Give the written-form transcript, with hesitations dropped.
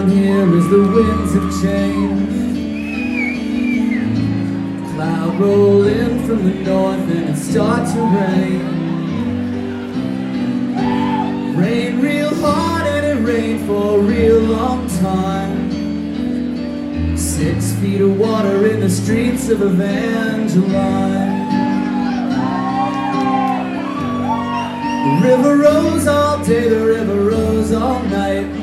Here as the winds have changed, cloud roll in from the north and it starts to rain. Rain real hard and it rained for a real long time. 6 feet of water in the streets of Evangeline. The river rose all day, the river rose all night.